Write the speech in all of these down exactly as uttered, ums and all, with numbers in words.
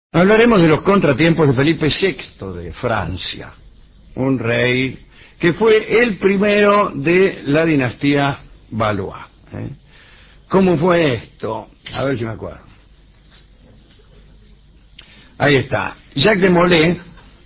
Hablaremos de los contratiempos de Felipe sexto de Francia, un rey que fue el primero de la dinastía Valois. ¿eh? ¿Cómo fue esto? A ver si me acuerdo. Ahí está. Jacques de Molay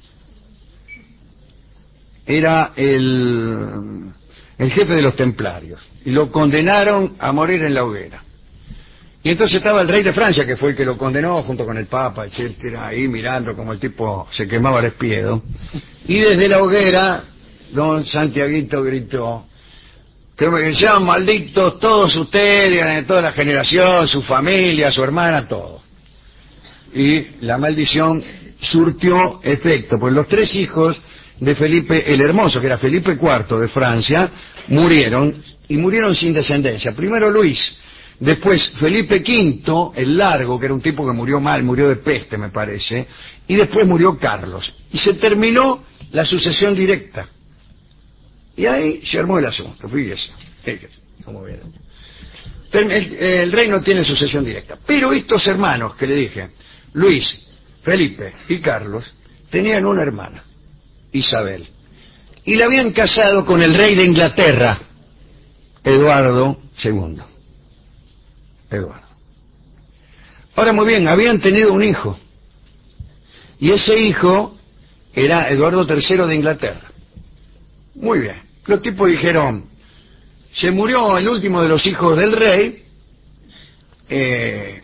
era el, el jefe de los templarios y lo condenaron a morir en la hoguera. Y entonces estaba el rey de Francia, que fue el que lo condenó, junto con el Papa, etcétera, ahí mirando como el tipo se quemaba el espiedo. Y desde la hoguera, don Santiaguito gritó: que sean malditos todos ustedes, toda la generación, su familia, su hermana, todo. Y la maldición surtió efecto, pues los tres hijos de Felipe el Hermoso, que era Felipe cuarto de Francia, murieron, y murieron sin descendencia. Primero Luis, después Felipe quinto, el Largo, que era un tipo que murió mal, murió de peste, me parece, y después murió Carlos. Y se terminó la sucesión directa. Y ahí se armó el asunto, fíjese, fíjese, como vieron. El, el rey no tiene sucesión directa, pero estos hermanos que le dije, Luis, Felipe y Carlos, tenían una hermana, Isabel, y la habían casado con el rey de Inglaterra, Eduardo segundo. Eduardo. Ahora, muy bien, habían tenido un hijo, y ese hijo era Eduardo tercero de Inglaterra. Muy bien, los tipos dijeron, se murió el último de los hijos del rey, eh,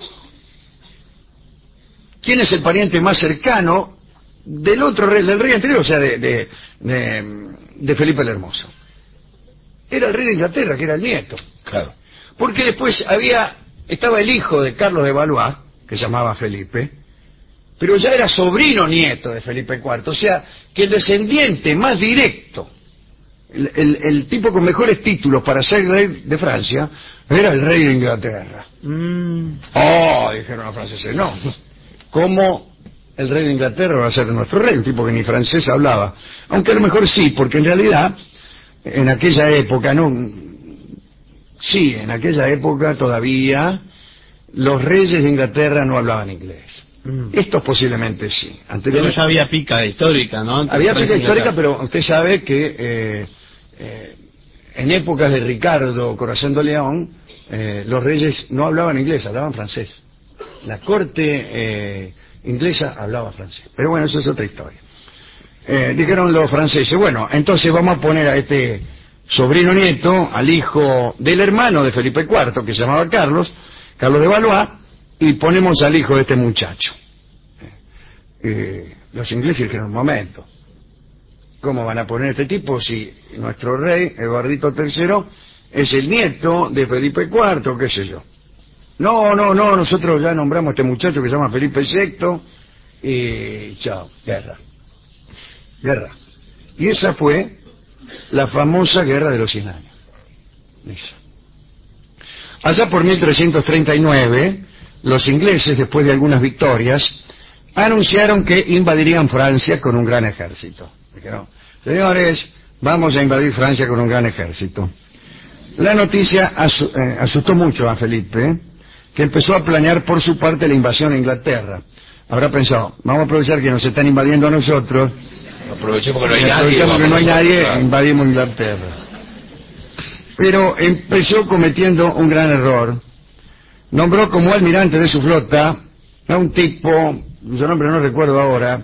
¿quién es el pariente más cercano del otro rey, del rey anterior, o sea, de, de, de, de Felipe el Hermoso? Era el rey de Inglaterra, que era el nieto. Claro. Porque después había, estaba el hijo de Carlos de Valois, que se llamaba Felipe, pero ya era sobrino nieto de Felipe cuarto, o sea, que el descendiente más directo, el, el, el tipo con mejores títulos para ser rey de Francia, era el rey de Inglaterra. Mm. Oh, dijeron los franceses, no. ¿Cómo el rey de Inglaterra va a ser nuestro rey? Un tipo que ni francés hablaba. Aunque a lo mejor sí, porque en realidad, en aquella época, no, sí, en aquella época todavía los reyes de Inglaterra no hablaban inglés. Mm. Estos posiblemente sí. Pero ya había pica histórica, ¿no? Antes había pica histórica, pero usted sabe que eh, eh, en épocas de Ricardo Corazón de León, eh, los reyes no hablaban inglés, hablaban francés. La corte eh, inglesa hablaba francés. Pero bueno, eso es otra historia. Eh, dijeron los franceses, bueno, entonces vamos a poner a este sobrino nieto, al hijo del hermano de Felipe cuarto, que se llamaba Carlos, Carlos de Valois, y ponemos al hijo de este muchacho. Eh, los ingleses dijeron, un momento, ¿cómo van a poner a este tipo si nuestro rey, Eduardito tercero, es el nieto de Felipe cuarto, qué sé yo? No, no, no, nosotros ya nombramos a este muchacho que se llama Felipe sexto, y chao, guerra. Guerra. Y esa fue la famosa Guerra de los Cien Años. Esa. Allá por mil trescientos treinta y nueve, los ingleses, después de algunas victorias, anunciaron que invadirían Francia con un gran ejército. Dijeron, señores, vamos a invadir Francia con un gran ejército. La noticia asu eh, asustó mucho a Felipe, que empezó a planear por su parte la invasión a Inglaterra. Habrá pensado, vamos a aprovechar que nos están invadiendo a nosotros, aprovechemos que no hay nadie, aprovechemos que no hay nadie, a... invadimos Inglaterra. Pero empezó cometiendo un gran error. Nombró como almirante de su flota a un tipo, cuyo nombre no recuerdo ahora,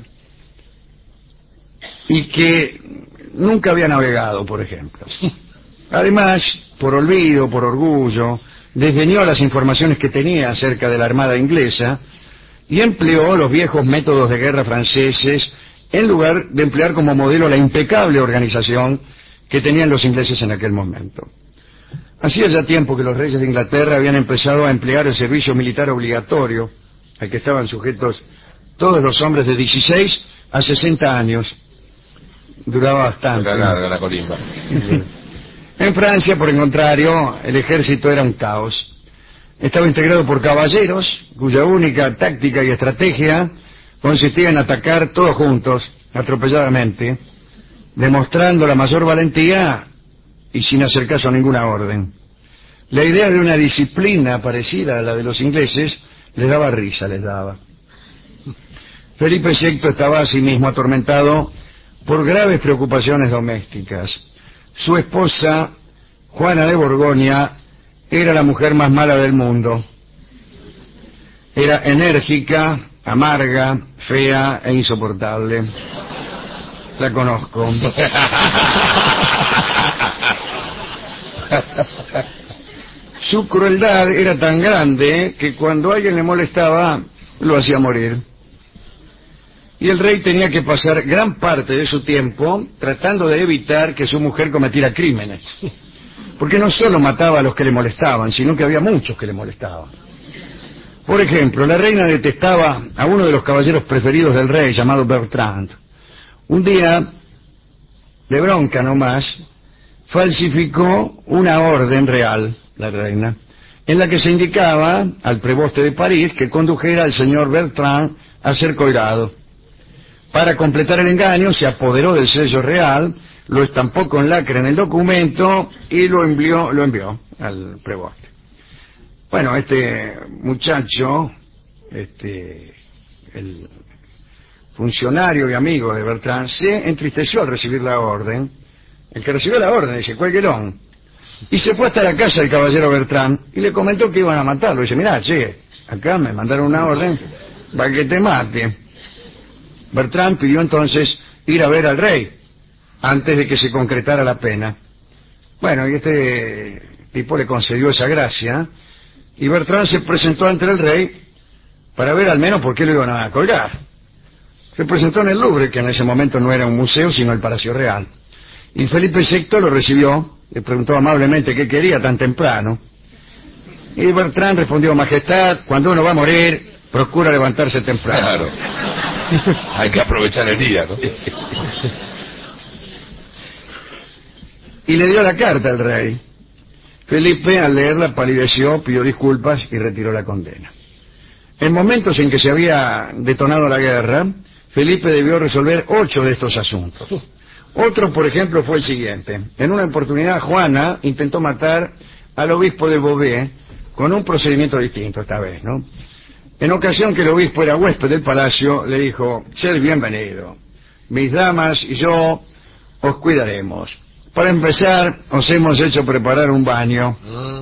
y que nunca había navegado, por ejemplo. Además, por olvido, por orgullo, desdeñó las informaciones que tenía acerca de la armada inglesa y empleó los viejos métodos de guerra franceses en lugar de emplear como modelo la impecable organización que tenían los ingleses en aquel momento. Hacía ya tiempo que los reyes de Inglaterra habían empezado a emplear el servicio militar obligatorio al que estaban sujetos todos los hombres de dieciséis a sesenta años. Duraba bastante. Era larga la colimba. En Francia, por el contrario, el ejército era un caos. Estaba integrado por caballeros, cuya única táctica y estrategia consistía en atacar todos juntos, atropelladamente, demostrando la mayor valentía y sin hacer caso a ninguna orden. La idea de una disciplina parecida a la de los ingleses les daba risa, les daba. Felipe sexto estaba asimismo atormentado por graves preocupaciones domésticas. Su esposa, Juana de Borgoña, era la mujer más mala del mundo. Era enérgica, amarga, fea e insoportable. La conozco. Su crueldad era tan grande que cuando alguien le molestaba, lo hacía morir. Y el rey tenía que pasar gran parte de su tiempo tratando de evitar que su mujer cometiera crímenes. Porque no solo mataba a los que le molestaban, sino que había muchos que le molestaban. Por ejemplo, la reina detestaba a uno de los caballeros preferidos del rey, llamado Bertrand. Un día, de bronca nomás, falsificó una orden real, la reina, en la que se indicaba al preboste de París que condujera al señor Bertrand a ser colgado. Para completar el engaño, se apoderó del sello real, lo estampó con lacre en el documento y lo envió, lo envió al preboste. Bueno, este muchacho, este, el funcionario y amigo de Bertrand, se entristeció al recibir la orden. El que recibió la orden dice, cuélguelo. Y se fue hasta la casa del caballero Bertrand y le comentó que iban a matarlo. Dice, mirá, che, acá me mandaron una orden para que te mate. Bertrand pidió entonces ir a ver al rey antes de que se concretara la pena. Bueno, y este tipo le concedió esa gracia y Bertrand se presentó ante el rey para ver al menos por qué lo iban a colgar. Se presentó en el Louvre, que en ese momento no era un museo sino el Palacio Real. Y Felipe sexto lo recibió, le preguntó amablemente qué quería tan temprano. Y Bertrand respondió, Majestad, cuando uno va a morir, procura levantarse temprano. Claro. Hay que aprovechar el día, ¿no? Y le dio la carta al rey. Felipe, al leerla, palideció, pidió disculpas y retiró la condena. En momentos en que se había detonado la guerra, Felipe debió resolver ocho de estos asuntos. Otro, por ejemplo, fue el siguiente. En una oportunidad, Juana intentó matar al obispo de Beauvais con un procedimiento distinto esta vez, ¿no? En ocasión que el obispo era huésped del palacio, le dijo, sed bienvenido. Mis damas y yo os cuidaremos. Para empezar, os hemos hecho preparar un baño.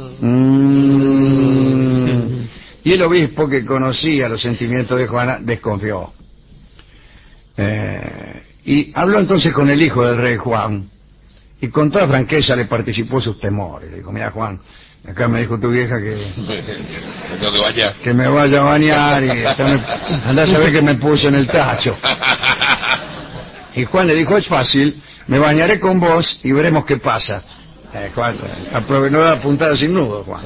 Mm. Y el obispo, que conocía los sentimientos de Juana, desconfió. Eh, y habló entonces con el hijo del rey Juan, y con toda franqueza le participó sus temores. Le dijo, mira Juan, acá me dijo tu vieja que Me tengo que bañar. que me vaya a bañar y andá a saber que me puse en el tacho. Y Juan le dijo, es fácil, me bañaré con vos y veremos qué pasa. Eh, Juan, aprove- no da puntada sin nudo, Juan.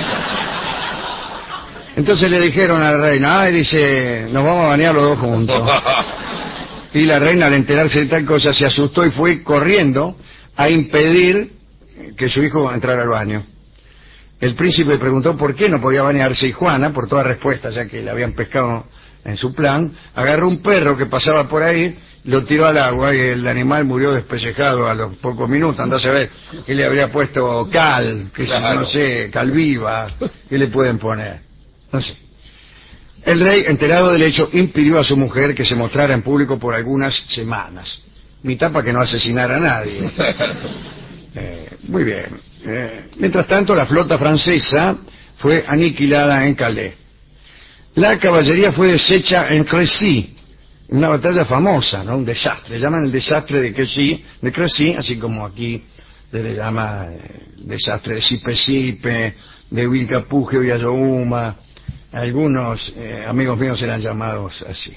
Entonces le dijeron a la reina, ay, dice, nos vamos a bañar los dos juntos. Y la reina, al enterarse de tal cosa, se asustó y fue corriendo a impedir que su hijo entrara al baño. El príncipe preguntó por qué no podía bañarse y Juana, por toda respuesta, ya que le habían pescado en su plan, agarró un perro que pasaba por ahí, lo tiró al agua y el animal murió despellejado a los pocos minutos. Andás a ver que le habría puesto cal, que Claro. no sé, cal viva, ¿qué le pueden poner? No sé. El rey, enterado del hecho, impidió a su mujer que se mostrara en público por algunas semanas. Mitad para que no asesinara a nadie. Eh, muy bien. Eh, mientras tanto, la flota francesa fue aniquilada en Calais. La caballería fue deshecha en Crécy, una batalla famosa, ¿no? Un desastre. Le llaman el desastre de Crécy, de Crécy, así como aquí se le llama eh, desastre de Sipe-Sipe, de Vilcapugio y Ayohuma. Algunos eh, amigos míos eran llamados así.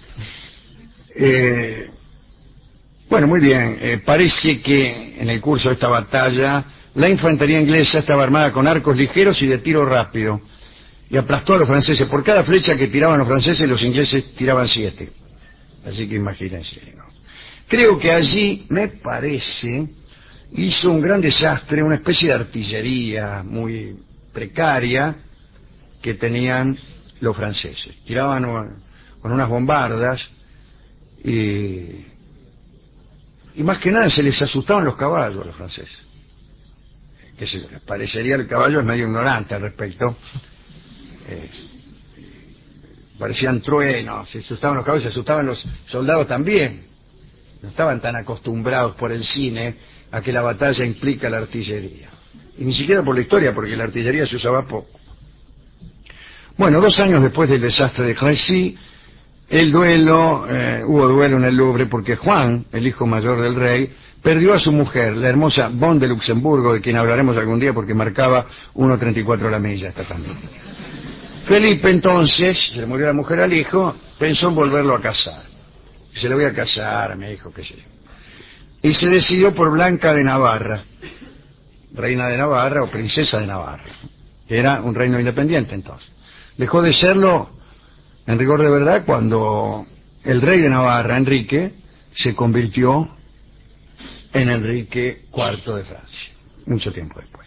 Eh, bueno, muy bien. Eh, parece que en el curso de esta batalla la infantería inglesa estaba armada con arcos ligeros y de tiro rápido y aplastó a los franceses. Por cada flecha que tiraban los franceses, los ingleses tiraban siete. Así que imagínense, ¿no? Creo que allí, me parece, hizo un gran desastre, una especie de artillería muy precaria que tenían los franceses. Tiraban con unas bombardas y, y más que nada se les asustaban los caballos a los franceses. Que se les parecería el caballo es medio ignorante al respecto. Eh, parecían truenos, se asustaban los caballos, se asustaban los soldados también. No estaban tan acostumbrados por el cine a que la batalla implica la artillería. Y ni siquiera por la historia, porque la artillería se usaba poco. Bueno, dos años después del desastre de Crécy, el duelo, eh, hubo duelo en el Louvre porque Juan, el hijo mayor del rey, perdió a su mujer, la hermosa Bonne de Luxemburgo, de quien hablaremos algún día porque marcaba uno treinta y cuatro la milla esta también. Felipe entonces, se le murió la mujer al hijo, pensó en volverlo a casar. Se le voy a casar a mi hijo, qué sé yo. Y se decidió por Blanca de Navarra, reina de Navarra o princesa de Navarra, que era un reino independiente entonces. Dejó de serlo, en rigor de verdad, cuando el rey de Navarra, Enrique, se convirtió en Enrique cuarto de Francia, mucho tiempo después.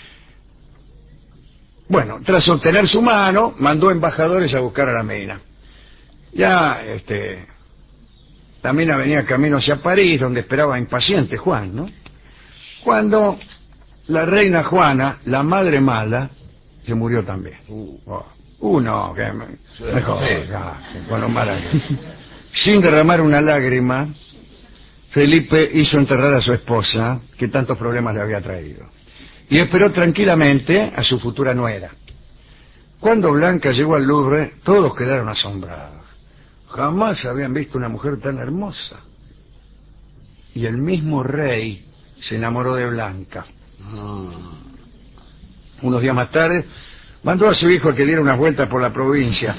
Bueno, tras obtener su mano, mandó embajadores a buscar a la mina. Ya, este, la mina venía camino hacia París, donde esperaba impaciente Juan, ¿no? Cuando la reina Juana, la madre mala, se murió también. Uh, oh. uh no, que me, mejor, sí. ya, con los malos. Sin derramar una lágrima, Felipe hizo enterrar a su esposa, que tantos problemas le había traído, y esperó tranquilamente a su futura nuera. Cuando Blanca llegó al Louvre, todos quedaron asombrados. Jamás habían visto una mujer tan hermosa. Y el mismo rey se enamoró de Blanca. Unos días más tarde, mandó a su hijo a que diera unas vueltas por la provincia.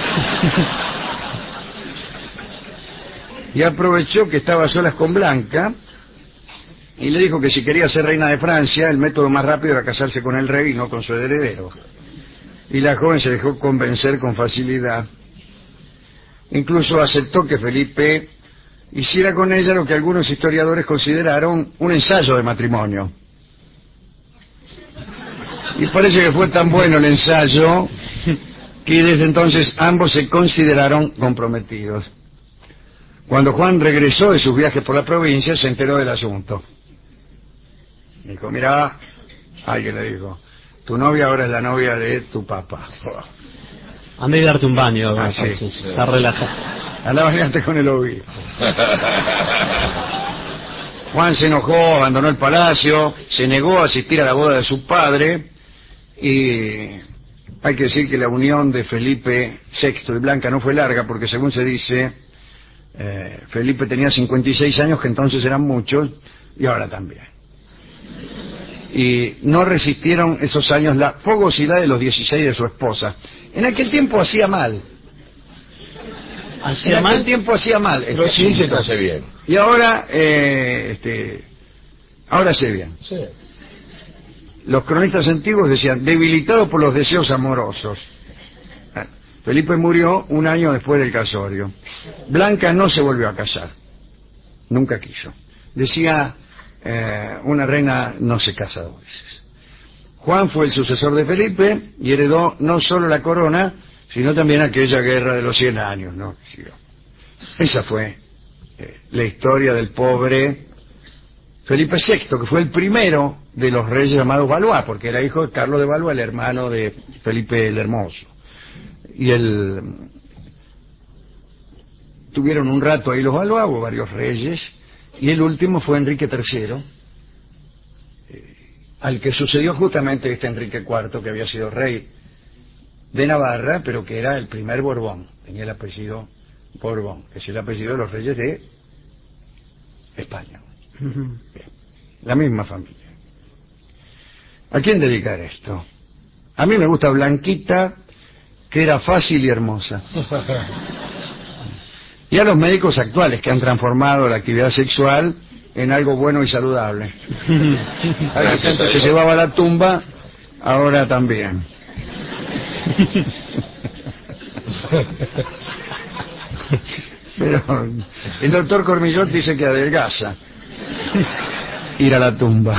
Y aprovechó que estaba a solas con Blanca y le dijo que si quería ser reina de Francia, el método más rápido era casarse con el rey y no con su heredero. Y la joven se dejó convencer con facilidad. Incluso aceptó que Felipe hiciera con ella lo que algunos historiadores consideraron un ensayo de matrimonio. Y parece que fue tan bueno el ensayo que desde entonces ambos se consideraron comprometidos. Cuando Juan regresó de sus viajes por la provincia, se enteró del asunto. Dijo, mira, alguien le dijo, tu novia ahora es la novia de tu papá. Andá y darte un baño. Ah, sí, sí. Está relajado. Andá a bañarte con el obispo. Juan se enojó, abandonó el palacio, se negó a asistir a la boda de su padre y hay que decir que la unión de Felipe sexto y Blanca no fue larga porque, según se dice, eh, Felipe tenía cincuenta y seis años, que entonces eran muchos, y ahora también. Y no resistieron esos años la fogosidad de los dieciséis de su esposa. En aquel tiempo hacía mal. ¿Hacía en mal? aquel tiempo hacía mal. Pero sí se te hace bien. Y ahora, eh, este, ahora hace bien. Sí. Los cronistas antiguos decían, debilitado por los deseos amorosos. Felipe murió un año después del casorio. Blanca no se volvió a casar. Nunca quiso. Decía, eh, una reina no se casa dos veces. Juan fue el sucesor de Felipe y heredó no solo la corona, sino también aquella guerra de los cien años, ¿no? Esa fue eh, la historia del pobre Felipe sexto, que fue el primero de los reyes llamados Valois, porque era hijo de Carlos de Valois, el hermano de Felipe el Hermoso. Y el... tuvieron un rato ahí los Valois, hubo varios reyes, y el último fue Enrique tercero, eh, al que sucedió justamente este Enrique cuarto, que había sido rey de Navarra, pero que era el primer Borbón, tenía el apellido Borbón, que es el apellido de los reyes de España. Uh-huh. La misma familia. ¿A quién dedicar esto? A mí me gusta Blanquita, que era fácil y hermosa. Y a los médicos actuales, que han transformado la actividad sexual en algo bueno y saludable. A la gente que llevaba a la tumba, ahora también. Pero el doctor Cormillot dice que adelgaza ir a la tumba.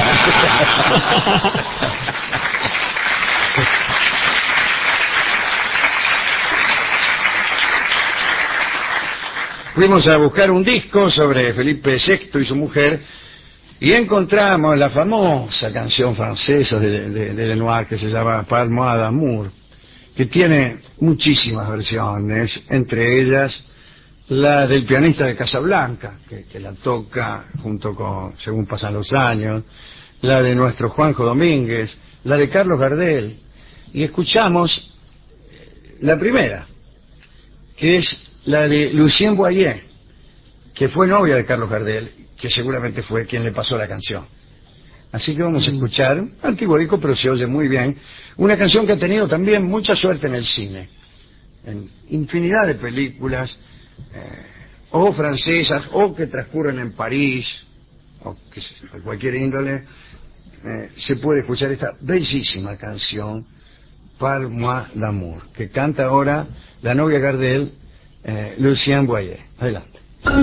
Fuimos a buscar un disco sobre Felipe sexto y su mujer y encontramos la famosa canción francesa de, de, de Lenoir que se llama Pas moi d'amour, que tiene muchísimas versiones, entre ellas la del pianista de Casablanca, que, que la toca junto con, según pasan los años, la de nuestro Juanjo Domínguez, la de Carlos Gardel, y escuchamos la primera, que es la de Lucien Boyer, que fue novia de Carlos Gardel, que seguramente fue quien le pasó la canción. Así que vamos a escuchar, un antiguo disco, pero se oye muy bien, una canción que ha tenido también mucha suerte en el cine, en infinidad de películas, eh, o francesas, o que transcurren en París, o que de cualquier índole, eh, se puede escuchar esta bellísima canción, Par moi d'amour, que canta ahora la novia Gardel, eh, Lucien Boyer. Adelante.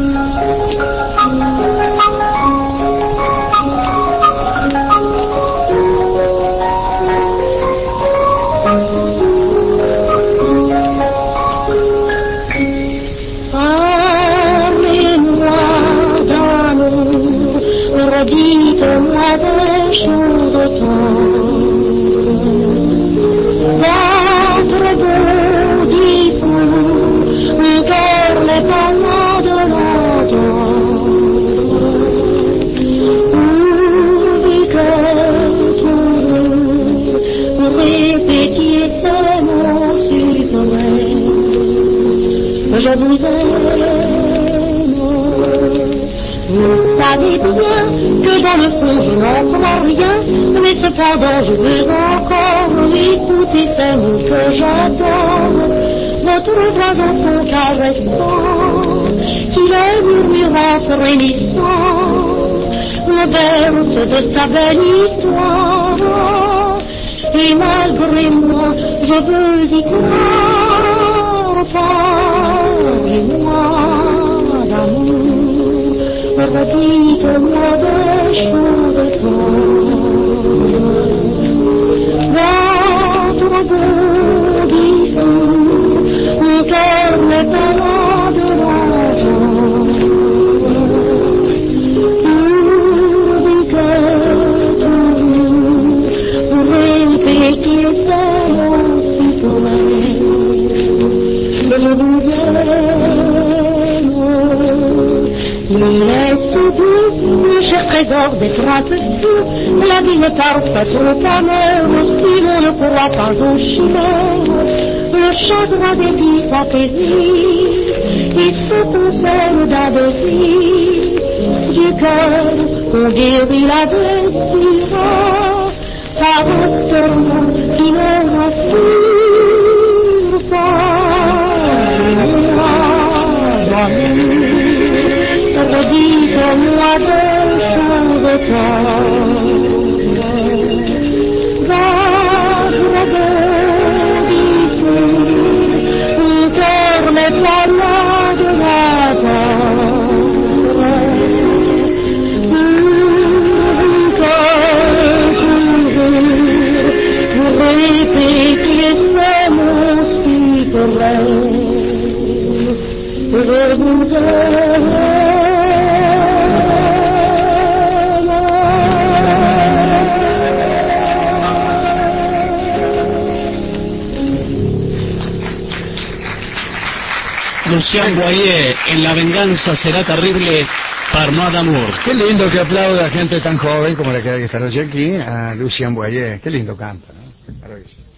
Dites-moi des choses votre beau discours, mon cœur n'est pas loin de l'entendre. Oublie que toujours, vous répétiez ces mots suprêmes. Je vous aime. Vous savez bien que dans le fond je n'en comprends rien, mais cependant je veux encore écouter ces mots que j'adore. Votre voix dans son caressant, qui les murmurant frémissant, le berce de sa belle histoire. Et malgré moi je veux y croire. Parlez-moi d'amour, dites-moi des choses votre beau discours, mon cœur n'est pas loin de l'entendre. Oublie que toujours, vous répétiez ces mots suprêmes. Je vous aime. Laisse tout, mon cher trésor, d'être un peu fou. La vie ne tarde pas trop à l'heure, si l'on ne croit pas aux chimères. Le chagrin des vies s'apaisit, et se console d'un désir. Du cœur, on guérit la blessure, par un serment qui ne rassure pas. L'amour, dites-moi des choses tendres. Votre beau discours, mon cœur n'est pas loin de m'attendre. Que toujours, vous répétiez ces mots suprêmes. Je vous aime. Lucien Boyer, en La venganza será terrible, Par moi d'amour. Qué lindo que aplauda a gente tan joven como la que hay esta noche aquí, a Lucien Boyer. Qué lindo canta, ¿no? Maravilloso.